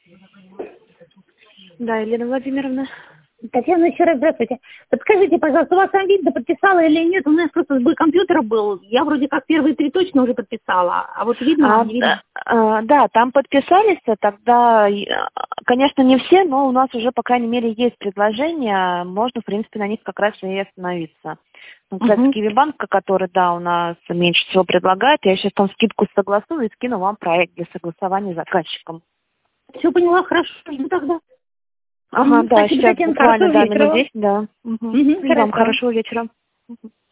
Да, Елена Владимировна. Татьяна, еще раз здравствуйте. Подскажите, пожалуйста, у вас там видно, подписала или нет? У нас просто сбой компьютера был. Я вроде как первые 3 точно уже подписала. А вот видно, не видно? Да, там подписались, тогда, конечно, не все, но у нас уже, по крайней мере, есть предложения. Можно, в принципе, на них как раз и остановиться. Ну, кстати, Киви-банк, который, да, у нас меньше всего предлагает, я сейчас там скидку согласую и скину вам проект для согласования с заказчиком. Все поняла, хорошо, жду тогда. Ага, да, Спасибо, сейчас Татьяна, буквально, хорошего да, вечера минут вам. 10, да. И вам Хорошо. хорошего вечера.